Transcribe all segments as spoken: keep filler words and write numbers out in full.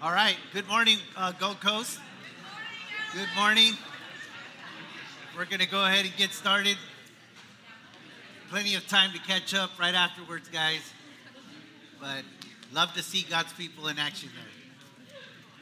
All right. Good morning, uh, Gold Coast. Good morning. We're going to go ahead and get started. Plenty of time to catch up right afterwards, guys. But love to see God's people in action there.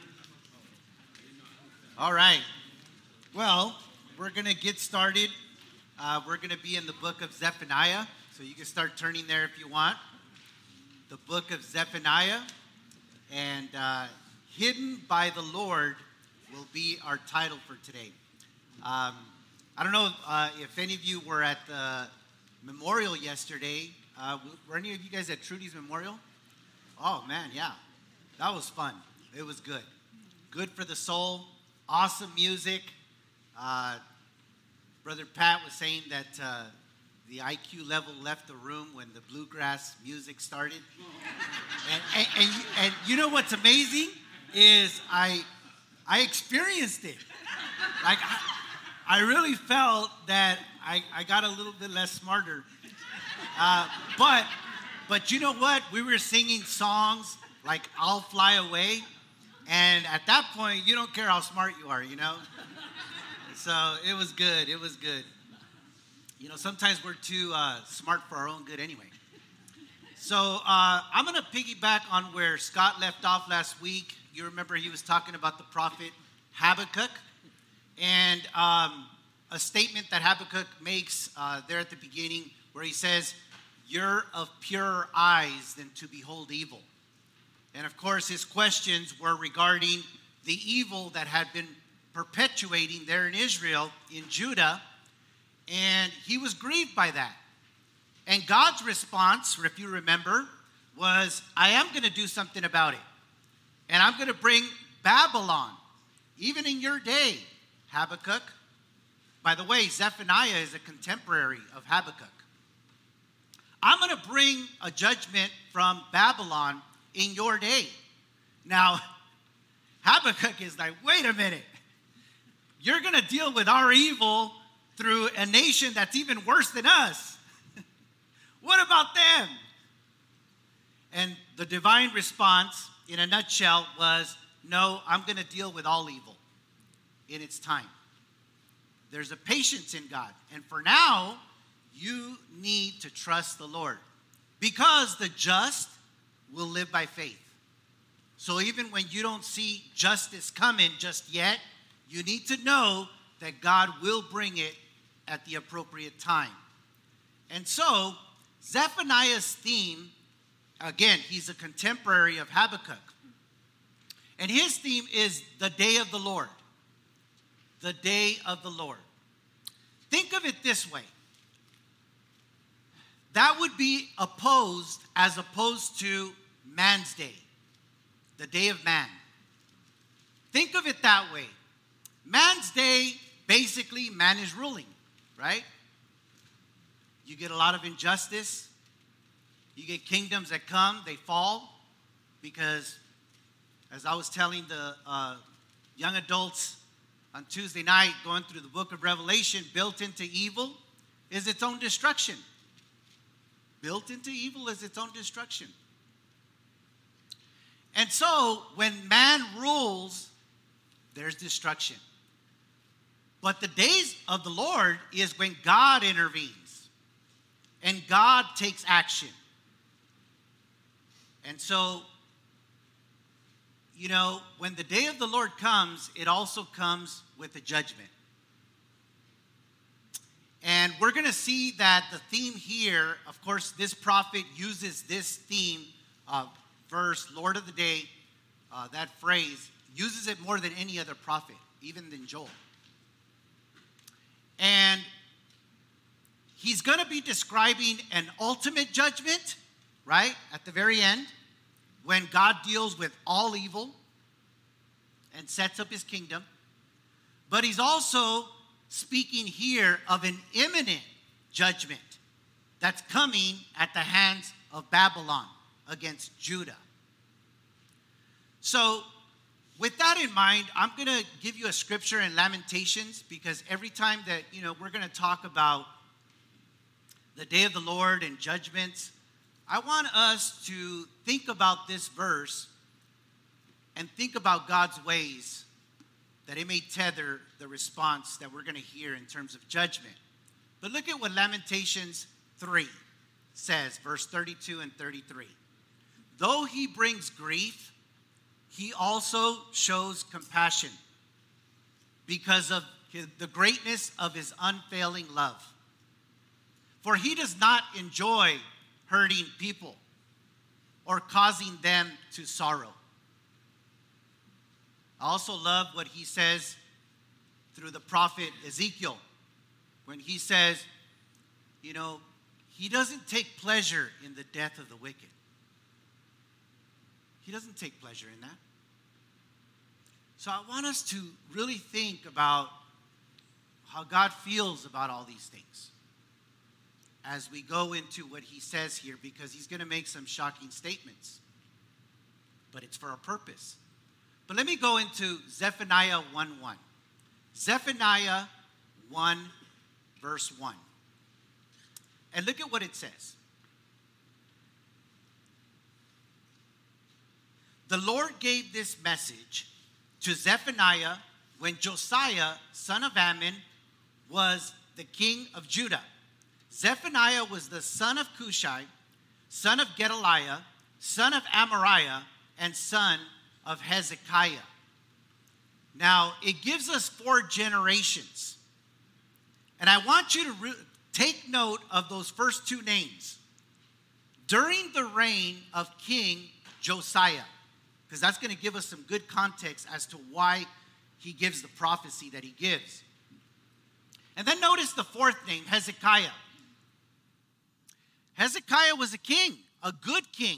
All right. Well, we're going to get started. Uh, we're going to be in the book of Zephaniah. So you can start turning there if you want. The book of Zephaniah. And uh, Hidden by the Lord will be our title for today. Um, I don't know uh, if any of you were at the memorial yesterday. Uh, were any of you guys at Trudy's memorial? Oh, man, yeah. That was fun. It was good. Good for the soul. Awesome music. Uh, Brother Pat was saying that uh, the I Q level left the room when the bluegrass music started. And, and, and, and you know what's amazing is I, I experienced it. Like, I, I really felt that I, I got a little bit less smarter. Uh, but, but you know what? We were singing songs like I'll Fly Away. And at that point, you don't care how smart you are, you know? So it was good. It was good. You know, sometimes we're too uh, smart for our own good anyway. So uh, I'm going to piggyback on where Scott left off last week. You remember he was talking about the prophet Habakkuk. And um, a statement that Habakkuk makes uh, there at the beginning where he says, "You're of purer eyes than to behold evil." And of course, his questions were regarding the evil that had been perpetuating there in Israel, in Judah. And he was grieved by that. And God's response, if you remember, was, I am going to do something about it. And I'm going to bring Babylon, even in your day, Habakkuk. By the way, Zephaniah is a contemporary of Habakkuk. I'm going to bring a judgment from Babylon in your day. Now, Habakkuk is like, wait a minute. You're going to deal with our evil through a nation that's even worse than us. What about them? And the divine response, in a nutshell, was, no, I'm going to deal with all evil in its time. There's a patience in God. And for now, you need to trust the Lord, because the just will live by faith. So even when you don't see justice coming just yet, you need to know that God will bring it at the appropriate time. And so, Zephaniah's theme, again, he's a contemporary of Habakkuk. And his theme is the day of the Lord. The day of the Lord. Think of it this way. That would be opposed as opposed to man's day. The day of man. Think of it that way. Man's day, basically, man is ruling, right? You get a lot of injustice. You get kingdoms that come, they fall. Because, as I was telling the uh, young adults on Tuesday night, going through the book of Revelation, built into evil is its own destruction. Built into evil is its own destruction. And so, when man rules, there's destruction. But the days of the Lord is when God intervenes. And God takes action. And so, you know, when the day of the Lord comes, it also comes with a judgment. And we're going to see that the theme here, of course, this prophet uses this theme, uh, verse, Lord of the day, uh, that phrase, uses it more than any other prophet, even than Joel. And he's going to be describing an ultimate judgment, right, at the very end, when God deals with all evil and sets up his kingdom. But he's also speaking here of an imminent judgment that's coming at the hands of Babylon against Judah. So, with that in mind, I'm going to give you a scripture in Lamentations, because every time that, you know, we're going to talk about the day of the Lord and judgments, I want us to think about this verse and think about God's ways, that it may tether the response that we're going to hear in terms of judgment. But look at what Lamentations three says, verse thirty-two and thirty-three. Though he brings grief, he also shows compassion because of his, the greatness of his unfailing love. For he does not enjoy hurting people or causing them to sorrow. I also love what he says through the prophet Ezekiel when he says, you know, he doesn't take pleasure in the death of the wicked. He doesn't take pleasure in that. So I want us to really think about how God feels about all these things as we go into what he says here, because he's going to make some shocking statements. But it's for a purpose. But let me go into Zephaniah one one. Zephaniah one, verse one. And look at what it says. The Lord gave this message to Zephaniah when Josiah, son of Ammon, was the king of Judah. Zephaniah was the son of Cushai, son of Gedaliah, son of Amariah, and son of Hezekiah. Now, it gives us four generations. And I want you to re- take note of those first two names. During the reign of King Josiah, because that's going to give us some good context as to why he gives the prophecy that he gives. And then notice the fourth name, Hezekiah. Hezekiah was a king, a good king.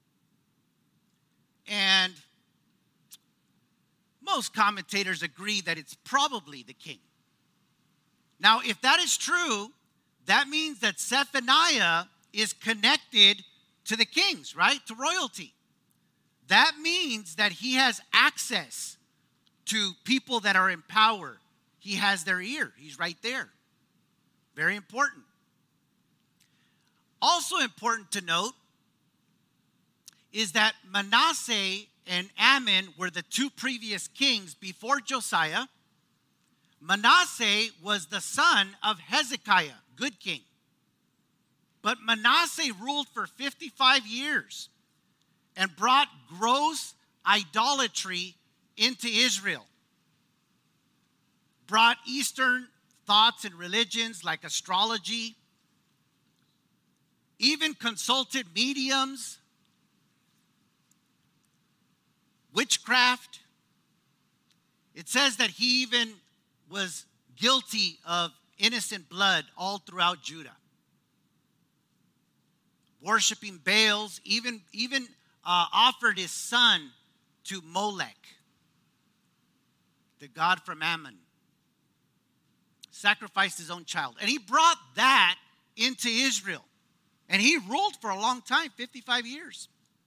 And most commentators agree that it's probably the king. Now, if that is true, that means that Zephaniah is connected to the kings, right? To royalty. That means that he has access to people that are in power. He has their ear. He's right there. Very important. Also important to note is that Manasseh and Ammon were the two previous kings before Josiah. Manasseh was the son of Hezekiah, good king. But Manasseh ruled for fifty-five years and brought gross idolatry into Israel. Brought Eastern thoughts and religions like astrology, even consulted mediums, witchcraft. It says that he even was guilty of innocent blood all throughout Judah. Worshipping Baals, even, even uh, offered his son to Molech, the god from Ammon. Sacrificed his own child. And he brought that into Israel. And he ruled for a long time, fifty-five years.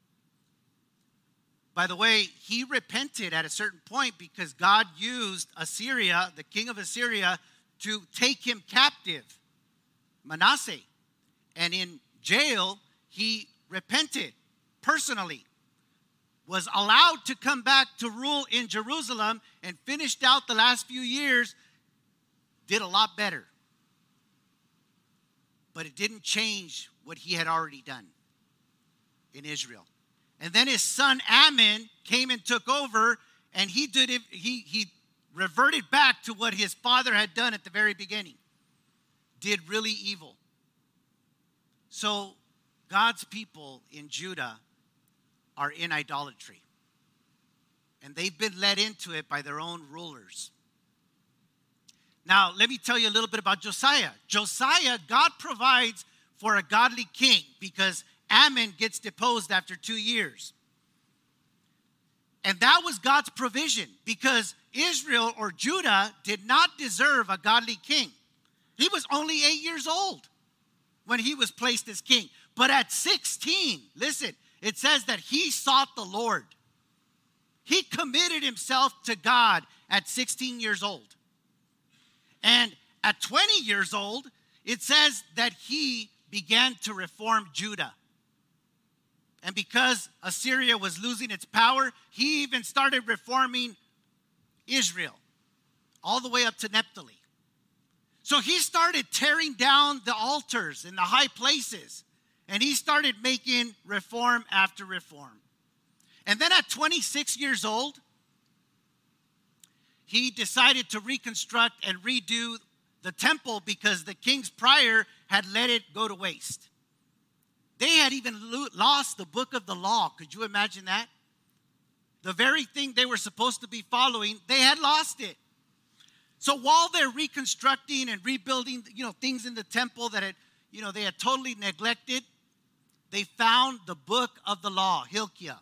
By the way, he repented at a certain point because God used Assyria, the king of Assyria, to take him captive, Manasseh. And in jail, he repented personally, was allowed to come back to rule in Jerusalem, and finished out the last few years, did a lot better. But it didn't change what he had already done in Israel. And then his son Ammon came and took over, and he did it, he, he reverted back to what his father had done at the very beginning. Did really evil. So God's people in Judah are in idolatry. And they've been led into it by their own rulers. Now, let me tell you a little bit about Josiah. Josiah, God provides for a godly king because Ammon gets deposed after two years. And that was God's provision because Israel or Judah did not deserve a godly king. He was only eight years old when he was placed as king. But at sixteen, listen, it says that he sought the Lord. He committed himself to God at sixteen years old. And at twenty years old, it says that he began to reform Judah. And because Assyria was losing its power, he even started reforming Israel, all the way up to Naphtali. So he started tearing down the altars in the high places, and he started making reform after reform. And then at twenty-six years old, he decided to reconstruct and redo the temple because the kings prior had let it go to waste. They had even lo- lost the book of the law. Could you imagine that? The very thing they were supposed to be following, they had lost it. So while they're reconstructing and rebuilding, you know, things in the temple that had, you know, they had totally neglected, they found the book of the law, Hilkiah.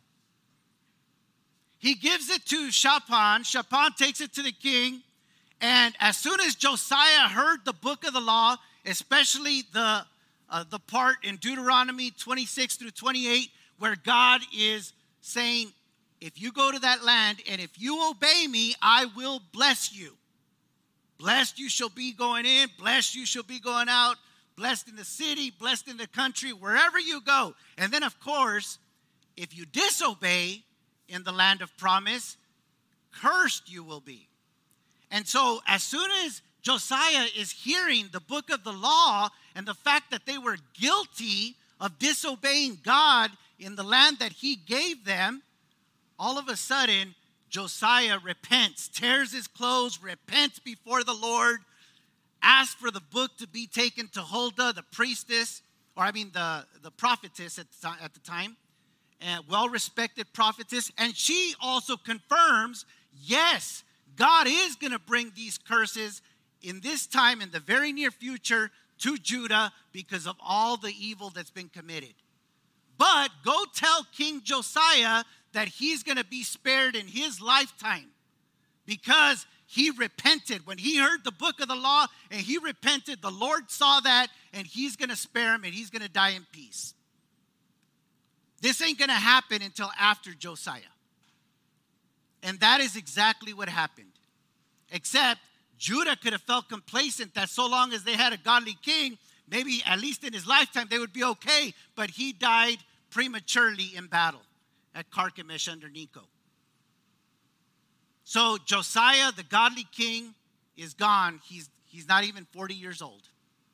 He gives it to Shaphan. Shaphan takes it to the king. And as soon as Josiah heard the book of the law, especially the, uh, the part in Deuteronomy twenty-six through twenty-eight, where God is saying, if you go to that land and if you obey me, I will bless you. Blessed you shall be going in, blessed you shall be going out, blessed in the city, blessed in the country, wherever you go. And then, of course, if you disobey in the land of promise, cursed you will be. And so as soon as Josiah is hearing the book of the law and the fact that they were guilty of disobeying God in the land that he gave them, all of a sudden, Josiah repents, tears his clothes, repents before the Lord, asks for the book to be taken to Huldah, the priestess, or I mean the, the prophetess at the, at the time, and well-respected prophetess, and she also confirms, yes, God is going to bring these curses in this time, in the very near future, to Judah because of all the evil that's been committed. But go tell King Josiah that he's going to be spared in his lifetime because he repented. When he heard the book of the law and he repented, the Lord saw that and he's going to spare him and he's going to die in peace. This ain't going to happen until after Josiah. And that is exactly what happened. Except Judah could have felt complacent that so long as they had a godly king, maybe at least in his lifetime they would be okay. But he died prematurely in battle at Carchemish under Necho. So Josiah, the godly king, is gone. He's, he's not even forty years old.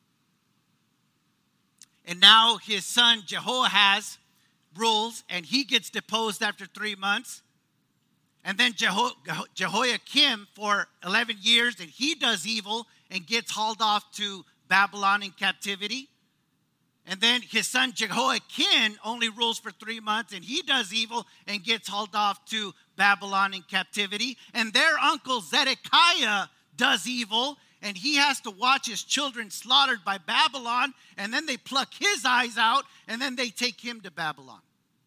And now his son Jehoahaz rules, and he gets deposed after three months. And then Jeho- Jehoiakim for eleven years, and he does evil and gets hauled off to Babylon in captivity. And then his son Jehoiakim only rules for three months, and he does evil and gets hauled off to Babylon in captivity. And their uncle Zedekiah does evil, and he has to watch his children slaughtered by Babylon, and then they pluck his eyes out, and then they take him to Babylon.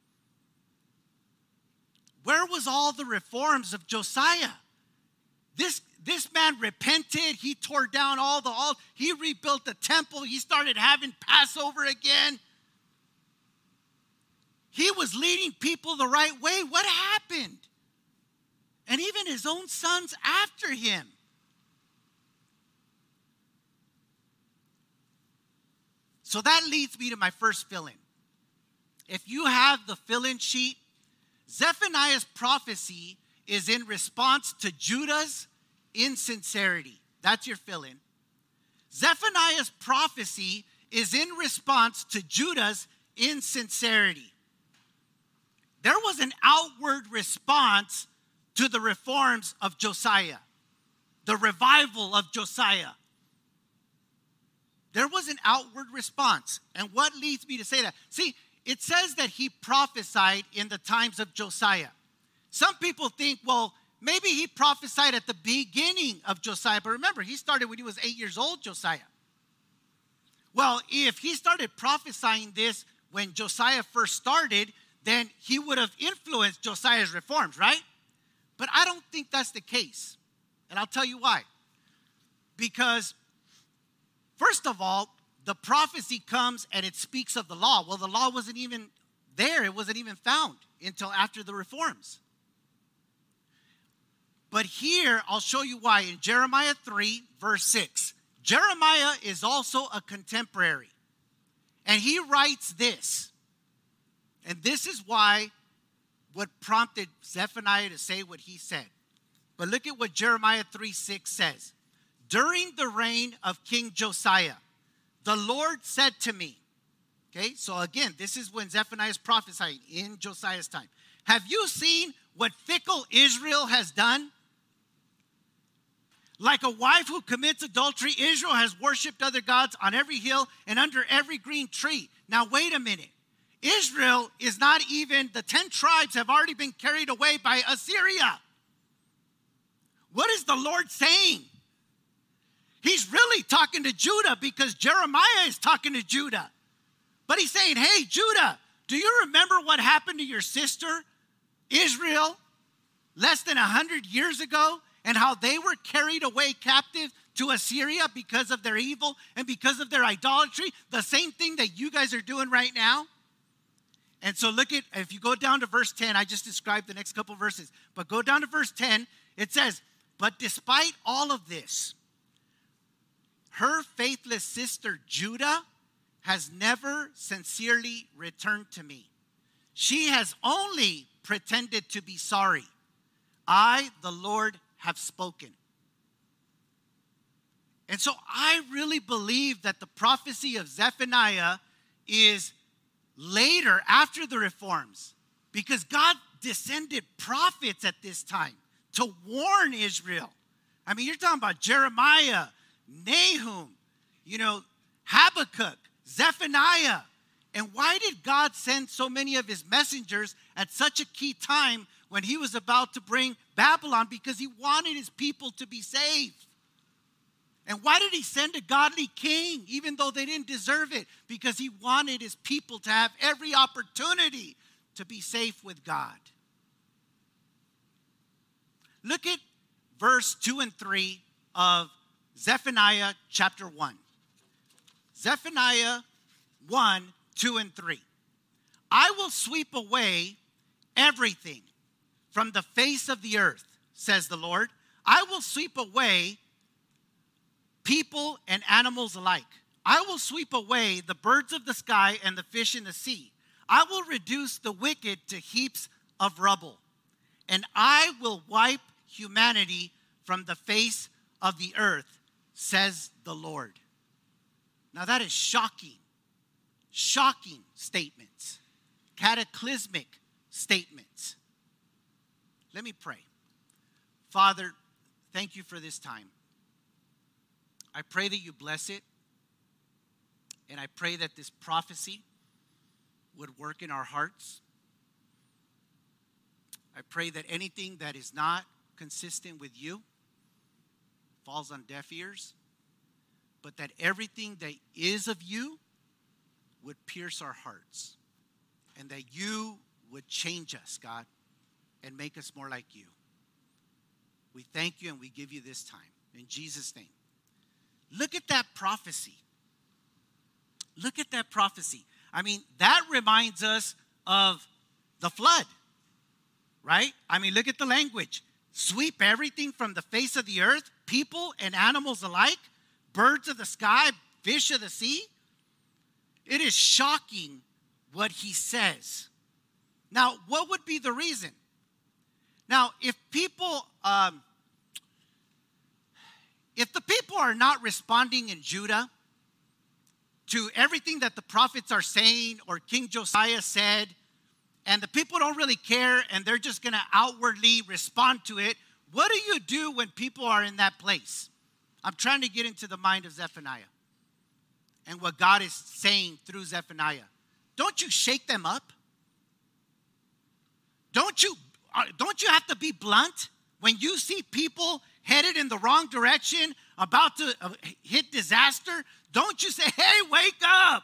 Where was all the reforms of Josiah? This, this man repented. He tore down all the all. He rebuilt the temple. He started having Passover again. He was leading people the right way. What happened? And even his own sons after him. So that leads me to my first fill-in. If you have the fill-in sheet, Zephaniah's prophecy is in response to Judah's insincerity. That's your fill-in. Zephaniah's prophecy is in response to Judah's insincerity. There was an outward response to the reforms of Josiah, the revival of Josiah. There was an outward response. And what leads me to say that? See, it says that he prophesied in the times of Josiah. Some people think, well, maybe he prophesied at the beginning of Josiah. But remember, he started when he was eight years old, Josiah. Well, if he started prophesying this when Josiah first started, then he would have influenced Josiah's reforms, right? But I don't think that's the case. And I'll tell you why. Because, first of all, the prophecy comes and it speaks of the law. Well, the law wasn't even there. It wasn't even found until after the reforms. But here, I'll show you why. In Jeremiah three, verse six, Jeremiah is also a contemporary. And he writes this. And this is why what prompted Zephaniah to say what he said. But look at what Jeremiah three six says. During the reign of King Josiah, the Lord said to me, okay, so again, this is when Zephaniah is prophesying in Josiah's time. Have you seen what fickle Israel has done? Like a wife who commits adultery, Israel has worshipped other gods on every hill and under every green tree. Now, wait a minute. Israel is not even, the ten tribes have already been carried away by Assyria. What is the Lord saying? He's really talking to Judah because Jeremiah is talking to Judah. But he's saying, hey, Judah, do you remember what happened to your sister, Israel, less than one hundred years ago? And how they were carried away captive to Assyria because of their evil and because of their idolatry? The same thing that you guys are doing right now. And so look at, if you go down to verse ten, I just described the next couple verses. But go down to verse ten, it says, but despite all of this, her faithless sister Judah has never sincerely returned to me. She has only pretended to be sorry. I, the Lord, have spoken. And so I really believe that the prophecy of Zephaniah is later, after the reforms, because God descended prophets at this time to warn Israel. I mean, you're talking about Jeremiah, Nahum, you know, Habakkuk, Zephaniah. And why did God send so many of his messengers at such a key time when he was about to bring Babylon? Because he wanted his people to be saved. And why did he send a godly king, even though they didn't deserve it? Because he wanted his people to have every opportunity to be safe with God. Look at verse two and three of Zephaniah chapter one. Zephaniah one, two, and three. I will sweep away everything from the face of the earth, says the Lord. I will sweep away people and animals alike. I will sweep away the birds of the sky and the fish in the sea. I will reduce the wicked to heaps of rubble. And I will wipe humanity from the face of the earth, says the Lord. Now that is shocking. Shocking statements. Cataclysmic statements. Let me pray. Father, thank you for this time. I pray that you bless it. And I pray that this prophecy would work in our hearts. I pray that anything that is not consistent with you falls on deaf ears, but that everything that is of you would pierce our hearts, and that you would change us, God, and make us more like you. We thank you and we give you this time. In Jesus' name. Look at that prophecy. Look at that prophecy. I mean, that reminds us of the flood, right? I mean, look at the language. Sweep everything from the face of the earth, people and animals alike, birds of the sky, fish of the sea. It is shocking what he says. Now, what would be the reason? Now, if people, um, if the people are not responding in Judah to everything that the prophets are saying or King Josiah said, and the people don't really care and they're just going to outwardly respond to it, what do you do when people are in that place? I'm trying to get into the mind of Zephaniah and what God is saying through Zephaniah. Don't you shake them up? Don't you, don't you have to be blunt when you see people headed in the wrong direction, about to hit disaster? Don't you say, hey, wake up?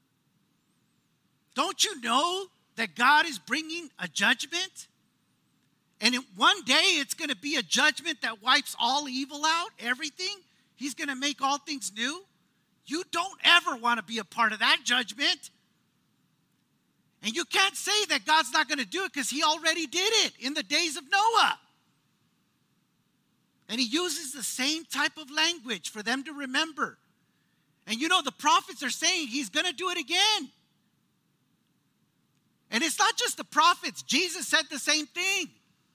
Don't you know that God is bringing a judgment? And in one day, it's going to be a judgment that wipes all evil out, everything. He's going to make all things new. You don't ever want to be a part of that judgment. And you can't say that God's not going to do it because he already did it in the days of Noah. And he uses the same type of language for them to remember. And you know, the prophets are saying he's going to do it again. And it's not just the prophets. Jesus said the same thing.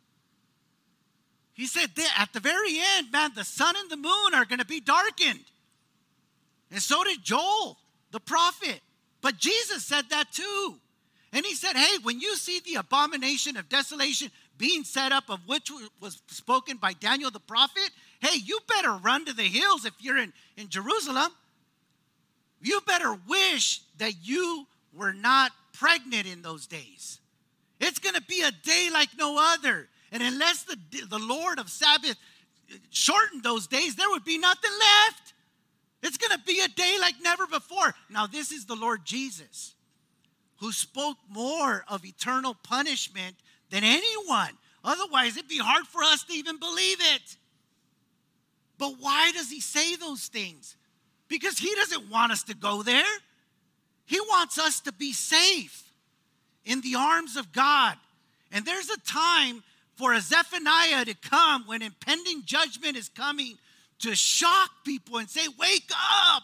He said that at the very end, man, the sun and the moon are going to be darkened. And so did Joel, the prophet. But Jesus said that too. And he said, hey, when you see the abomination of desolation being set up, of which was spoken by Daniel the prophet, hey, you better run to the hills if you're in, in Jerusalem. You better wish that you were not pregnant in those days. It's going to be a day like no other. And unless the, the Lord of Sabbath shortened those days, there would be nothing left. It's going to be a day like never before. Now, this is the Lord Jesus, who spoke more of eternal punishment than anyone. Otherwise, it'd be hard for us to even believe it. But why does he say those things? Because he doesn't want us to go there. He wants us to be safe in the arms of God. And there's a time for a Zephaniah to come when impending judgment is coming to shock people and say, wake up.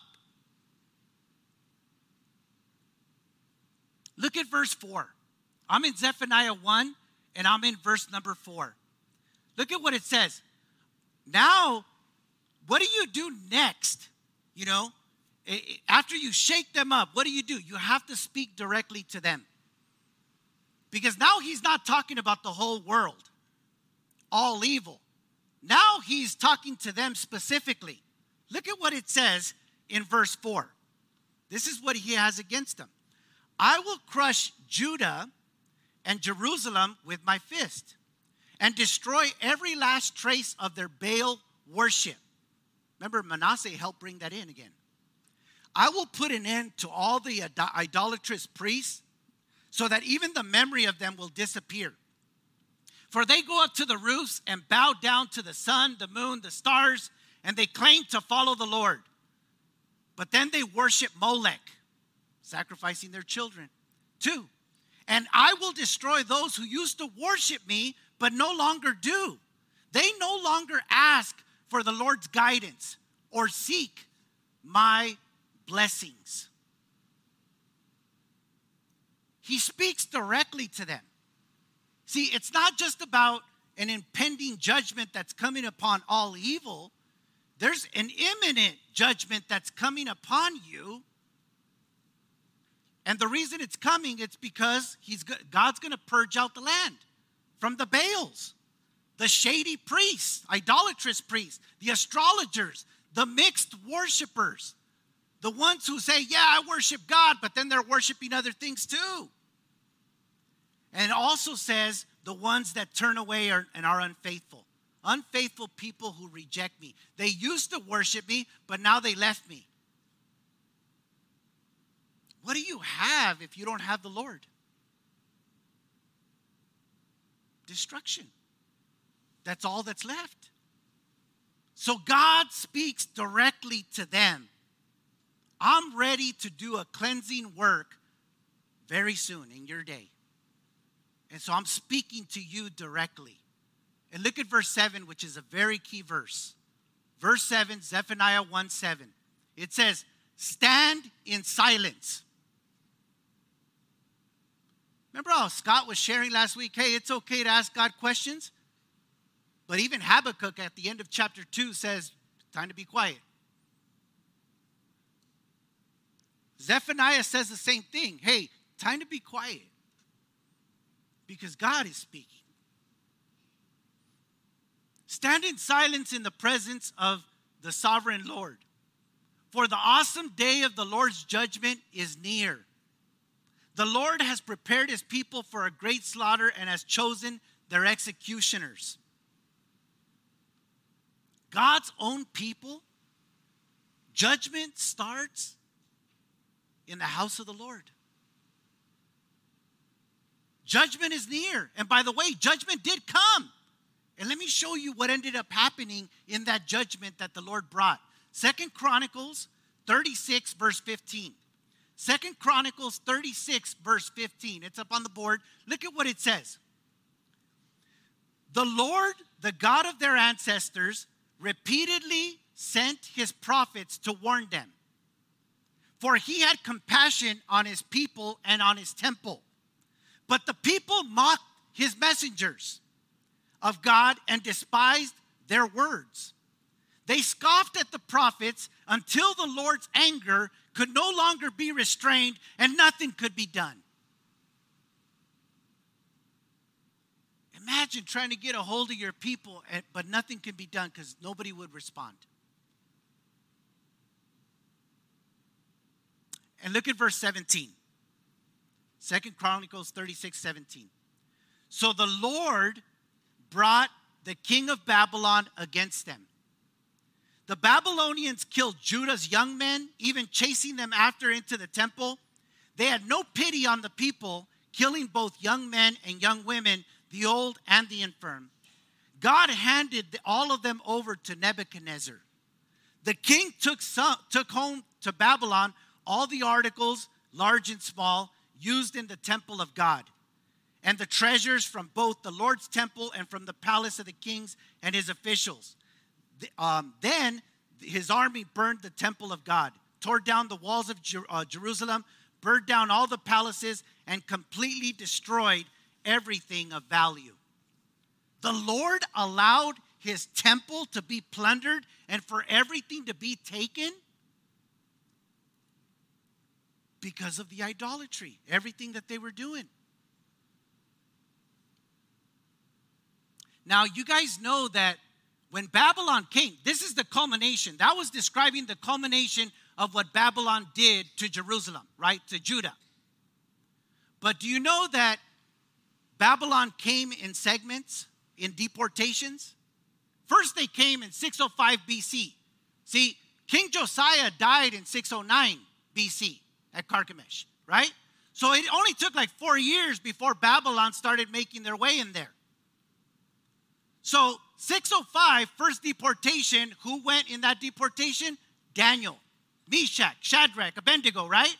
Look at verse four. I'm in Zephaniah one, and I'm in verse number four. Look at what it says. Now, what do you do next? You know, after you shake them up, what do you do? You have to speak directly to them. Because now he's not talking about the whole world, all evil. Now he's talking to them specifically. Look at what it says in verse four. This is what he has against them. I will crush Judah and Jerusalem with my fist and destroy every last trace of their Baal worship. Remember, Manasseh helped bring that in again. I will put an end to all the idolatrous priests so that even the memory of them will disappear. For they go up to the roofs and bow down to the sun, the moon, the stars, and they claim to follow the Lord. But then they worship Molech, sacrificing their children. Two, and I will destroy those who used to worship me, but no longer do. They no longer ask for the Lord's guidance or seek my blessings. He speaks directly to them. See, it's not just about an impending judgment that's coming upon all evil. There's an imminent judgment that's coming upon you. And the reason it's coming, it's because he's God's going to purge out the land from the Baals, the shady priests, idolatrous priests, the astrologers, the mixed worshipers, the ones who say, yeah, I worship God, but then they're worshiping other things too. And it also says the ones that turn away are, and are unfaithful. Unfaithful people who reject me. They used to worship me, but now they left me. What do you have if you don't have the Lord? Destruction. That's all that's left. So God speaks directly to them. I'm ready to do a cleansing work very soon in your day. And so I'm speaking to you directly. And look at verse seven, which is a very key verse. Verse seven, Zephaniah one seven. It says, stand in silence. Remember how Scott was sharing last week? Hey, it's okay to ask God questions. But even Habakkuk at the end of chapter two says, time to be quiet. Zephaniah says the same thing. Hey, time to be quiet. Because God is speaking. Stand in silence in the presence of the sovereign Lord. For the awesome day of the Lord's judgment is near. The Lord has prepared his people for a great slaughter and has chosen their executioners. God's own people, judgment starts in the house of the Lord. Judgment is near. And by the way, judgment did come. And let me show you what ended up happening in that judgment that the Lord brought. Second Chronicles thirty-six, verse fifteen. Second Chronicles thirty-six, verse fifteen. It's up on the board. Look at what it says. The Lord, the God of their ancestors, repeatedly sent his prophets to warn them. For he had compassion on his people and on his temple. But the people mocked his messengers of God and despised their words. They scoffed at the prophets until the Lord's anger could no longer be restrained and nothing could be done. Imagine trying to get a hold of your people, but nothing can be done because nobody would respond. And look at verse seventeen. Second Chronicles thirty-six seventeen. So the Lord brought the king of Babylon against them. The Babylonians killed Judah's young men, even chasing them after into the temple. They had no pity on the people, killing both young men and young women, the old and the infirm. God handed all of them over to Nebuchadnezzar. The king took, some, took home to Babylon all the articles, large and small, used in the temple of God, and the treasures from both the Lord's temple and from the palace of the kings and his officials. Um, then his army burned the temple of God, tore down the walls of Jer- uh, Jerusalem, burned down all the palaces, and completely destroyed everything of value. The Lord allowed his temple to be plundered and for everything to be taken because of the idolatry, everything that they were doing. Now, you guys know that when Babylon came, this is the culmination. That was describing the culmination of what Babylon did to Jerusalem, right? To Judah. But do you know that Babylon came in segments, in deportations? First, they came in six oh five B C. See, King Josiah died in six oh nine B C at Carchemish, right? So it only took like four years before Babylon started making their way in there. So six oh five, first deportation, who went in that deportation? Daniel, Meshach, Shadrach, Abednego, right?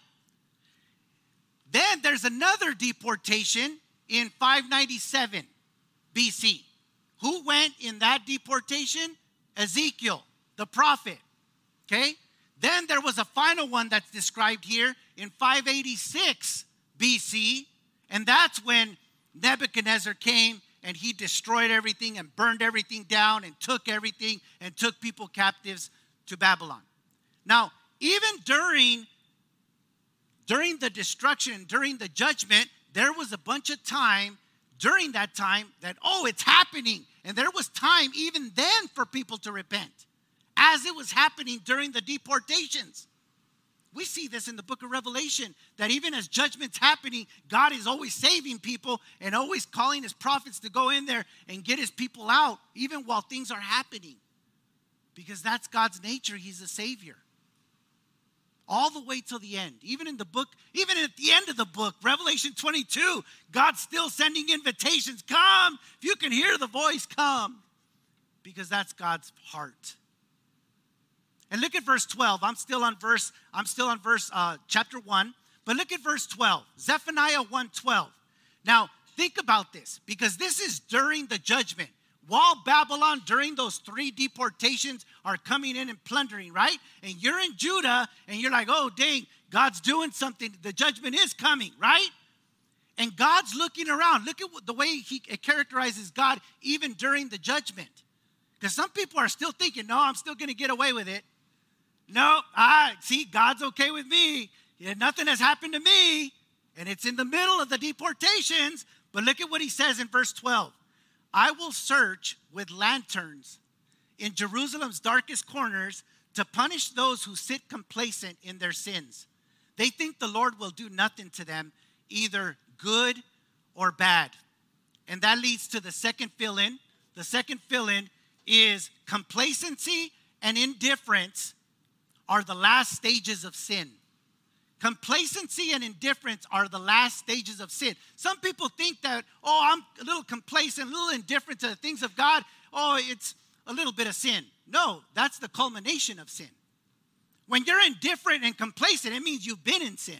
Then there's another deportation in five ninety-seven B C. Who went in that deportation? Ezekiel, the prophet, okay? Then there was a final one that's described here in five eighty-six B C, and that's when Nebuchadnezzar came and he destroyed everything and burned everything down and took everything and took people captives to Babylon. Now, even during, during the destruction, during the judgment, there was a bunch of time during that time that, oh, it's happening. And there was time even then for people to repent as it was happening during the deportations. We see this in the book of Revelation, that even as judgment's happening, God is always saving people and always calling his prophets to go in there and get his people out, even while things are happening. Because that's God's nature. He's a savior. All the way till the end. Even in the book, even at the end of the book, Revelation twenty-two, God's still sending invitations. Come. If you can hear the voice, come. Because that's God's heart. And look at verse twelve. I'm still on verse, I'm still on verse uh, chapter one. But look at verse twelve. Zephaniah one twelve. Now, think about this. Because this is during the judgment. While Babylon, during those three deportations, are coming in and plundering, right? And you're in Judah, and you're like, oh, dang, God's doing something. The judgment is coming, right? And God's looking around. Look at the way he characterizes God even during the judgment. Because some people are still thinking, no, I'm still going to get away with it. No, I see, God's okay with me. Yeah, nothing has happened to me. And it's in the middle of the deportations. But look at what he says in verse twelve. I will search with lanterns in Jerusalem's darkest corners to punish those who sit complacent in their sins. They think the Lord will do nothing to them, either good or bad. And that leads to the second fill-in. The second fill-in is complacency and indifference are the last stages of sin. Complacency and indifference are the last stages of sin. Some people think that, oh, I'm a little complacent, a little indifferent to the things of God. Oh, it's a little bit of sin. No, that's the culmination of sin. When you're indifferent and complacent, it means you've been in sin.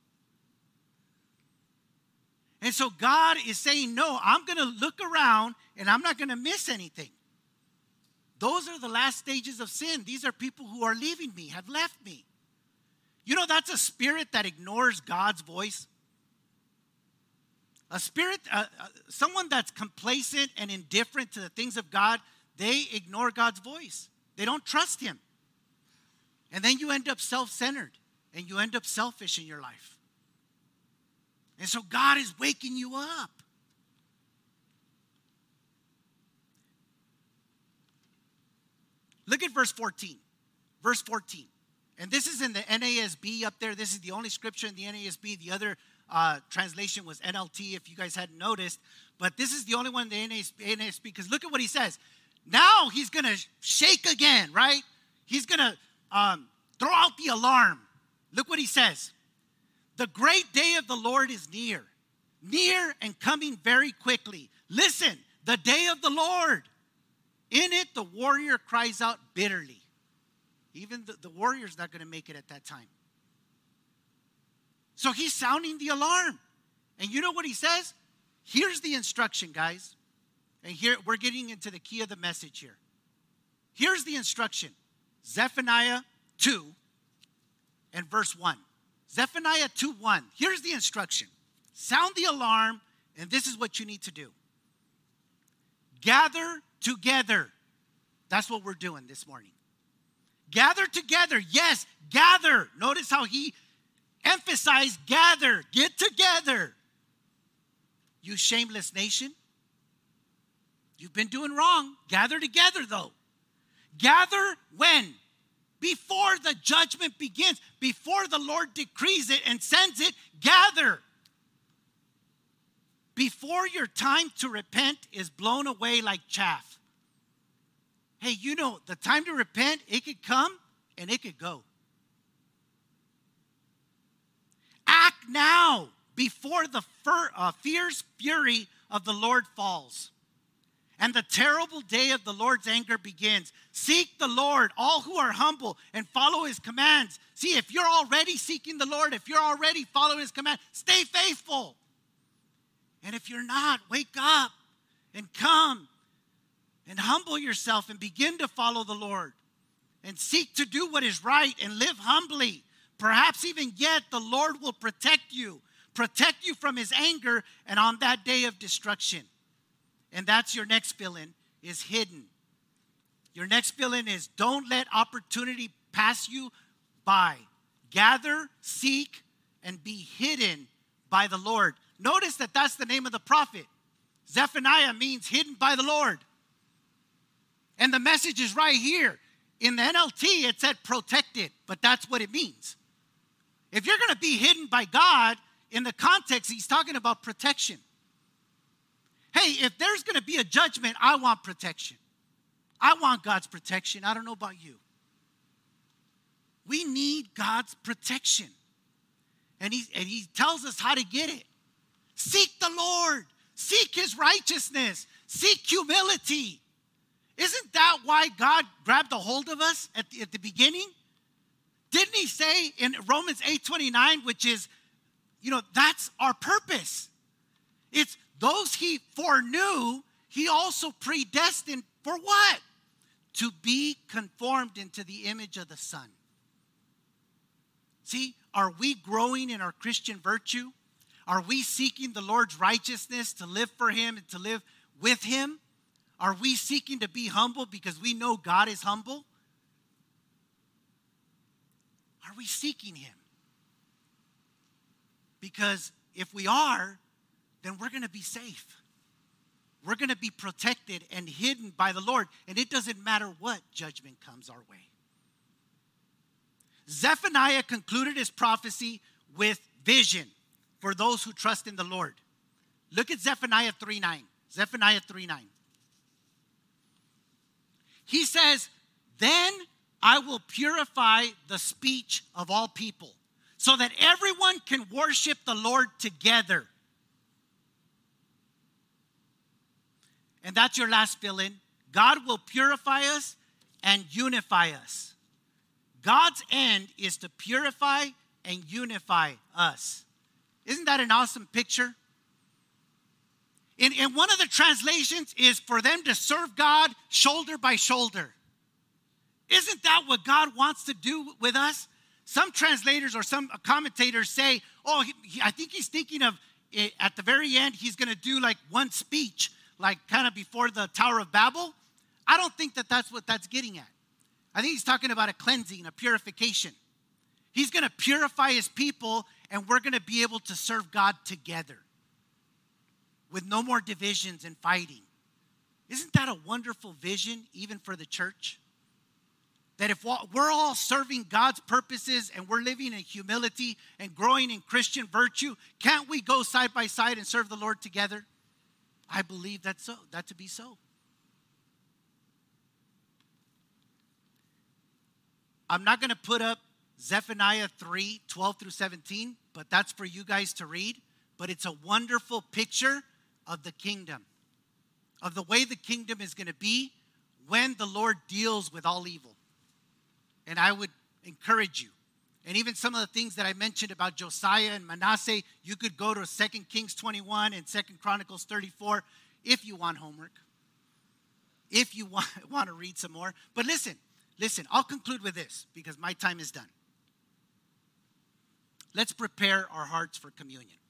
And so God is saying, no, I'm going to look around and I'm not going to miss anything. Those are the last stages of sin. These are people who are leaving me, have left me. You know, that's a spirit that ignores God's voice. A spirit, uh, uh, someone that's complacent and indifferent to the things of God, they ignore God's voice. They don't trust him. And then you end up self-centered and you end up selfish in your life. And so God is waking you up. Look at verse fourteen. Verse fourteen. And this is in the N A S B up there. This is the only scripture in the N A S B. The other uh, translation was N L T, if you guys hadn't noticed. But this is the only one in the N A S B, because look at what he says. Now he's going to shake again, right? He's going to um, throw out the alarm. Look what he says. The great day of the Lord is near, near and coming very quickly. Listen, the day of the Lord. In it, the warrior cries out bitterly. Even the, the warrior's not going to make it at that time. So he's sounding the alarm. And you know what he says? Here's the instruction, guys. And here, we're getting into the key of the message here. Here's the instruction. Zephaniah two and verse one. Zephaniah two one. Here's the instruction. Sound the alarm, and this is what you need to do. Gather together. That's what we're doing this morning. Gather together. Yes, gather. Notice how he emphasized gather. Get together. You shameless nation. You've been doing wrong. Gather together, though. Gather when? Before the judgment begins. Before the Lord decrees it and sends it, gather. Before your time to repent is blown away like chaff. Hey, you know, the time to repent, it could come and it could go. Act now before the fir- uh, fierce fury of the Lord falls and the terrible day of the Lord's anger begins. Seek the Lord, all who are humble, and follow his commands. See, if you're already seeking the Lord, if you're already following his command, stay faithful. And if you're not, wake up and come and humble yourself and begin to follow the Lord and seek to do what is right and live humbly. Perhaps even yet the Lord will protect you, protect you from his anger and on that day of destruction. And that's your next fill-in, is hidden. Your next fill-in is don't let opportunity pass you by. Gather, seek, and be hidden by the Lord. Notice that that's the name of the prophet. Zephaniah means hidden by the Lord. And the message is right here. In the N L T, it said protected, but that's what it means. If you're going to be hidden by God, in the context, he's talking about protection. Hey, if there's going to be a judgment, I want protection. I want God's protection. I don't know about you. We need God's protection. And he, and he tells us how to get it. Seek the Lord. Seek his righteousness. Seek humility. Isn't that why God grabbed a hold of us at the, at the beginning? Didn't he say in Romans eight twenty-nine, which is, you know, that's our purpose. It's those he foreknew, he also predestined for what? To be conformed into the image of the Son. See, are we growing in our Christian virtue? Are we seeking the Lord's righteousness to live for him and to live with him? Are we seeking to be humble because we know God is humble? Are we seeking him? Because if we are, then we're going to be safe. We're going to be protected and hidden by the Lord. And it doesn't matter what judgment comes our way. Zephaniah concluded his prophecy with vision for those who trust in the Lord. Look at Zephaniah three nine. Zephaniah three nine. He says, then I will purify the speech of all people so that everyone can worship the Lord together. And that's your last fill-in. God will purify us and unify us. God's end is to purify and unify us. Isn't that an awesome picture? In, in one of the translations is for them to serve God shoulder by shoulder. Isn't that what God wants to do with us? Some translators or some commentators say, oh, he, he, I think he's thinking of it, at the very end, he's going to do like one speech, like kind of before the Tower of Babel. I don't think that that's what that's getting at. I think he's talking about a cleansing, a purification. He's going to purify his people, and we're going to be able to serve God together with no more divisions and fighting. Isn't that a wonderful vision, even for the church? That if we're all serving God's purposes and we're living in humility and growing in Christian virtue, can't we go side by side and serve the Lord together? I believe that's so, that to be so. I'm not going to put up Zephaniah three, twelve through seventeen, but that's for you guys to read. But it's a wonderful picture of the kingdom, of the way the kingdom is going to be when the Lord deals with all evil. And I would encourage you. And even some of the things that I mentioned about Josiah and Manasseh, you could go to Second Kings twenty-one and Second Chronicles thirty-four if you want homework, if you want, want to read some more. But listen, listen, I'll conclude with this because my time is done. Let's prepare our hearts for communion.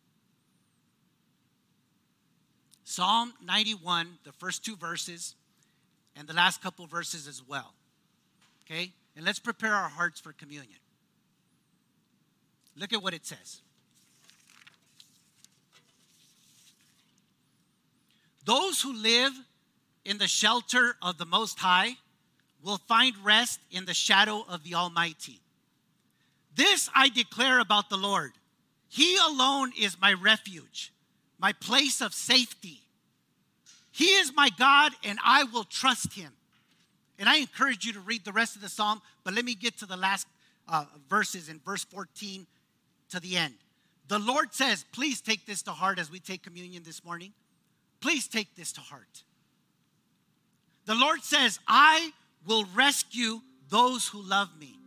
Psalm ninety-one, the first two verses, and the last couple verses as well. Okay? And let's prepare our hearts for communion. Look at what it says. Those who live in the shelter of the Most High will find rest in the shadow of the Almighty. This I declare about the Lord. He alone is my refuge, my place of safety. He is my God, and I will trust him. And I encourage you to read the rest of the psalm, but let me get to the last uh, verses in verse fourteen to the end. The Lord says, please take this to heart as we take communion this morning. Please take this to heart. The Lord says, I will rescue those who love me.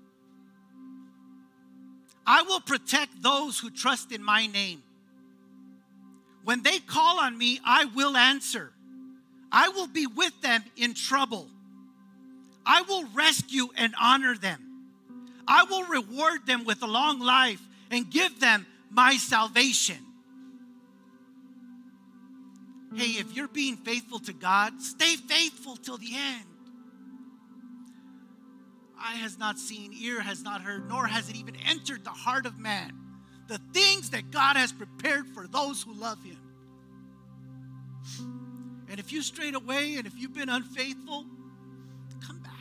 I will protect those who trust in my name. When they call on me, I will answer. I will be with them in trouble. I will rescue and honor them. I will reward them with a long life and give them my salvation. Hey, if you're being faithful to God, stay faithful till the end. Eye has not seen, ear has not heard, nor has it even entered the heart of man, the things that God has prepared for those who love him. And if you strayed away and if you've been unfaithful, come back.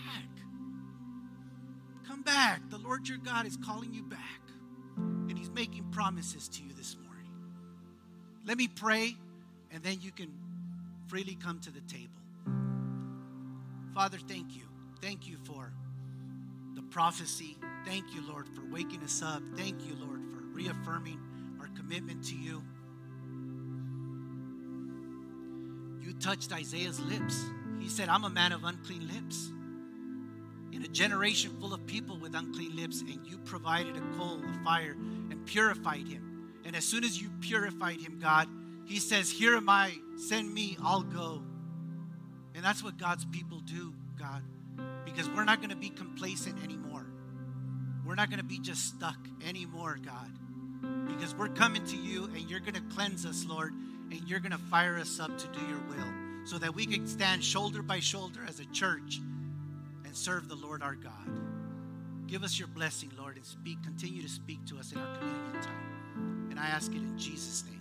Come back. The Lord your God is calling you back. And he's making promises to you this morning. Let me pray, and then you can freely come to the table. Father, thank you. Thank you for the prophecy. Thank you, Lord, for waking us up. Thank you, Lord, for reaffirming our commitment to you. You touched Isaiah's lips. He said, I'm a man of unclean lips. In a generation full of people with unclean lips, and you provided a coal, a fire, and purified him. And as soon as you purified him, God, he says, here am I, send me, I'll go. And that's what God's people do, God, because we're not going to be complacent anymore. We're not going to be just stuck anymore, God, because we're coming to you, and you're going to cleanse us, Lord, and you're going to fire us up to do your will so that we can stand shoulder by shoulder as a church and serve the Lord our God. Give us your blessing, Lord, and speak. Continue to speak to us in our communion time. And I ask it in Jesus' name.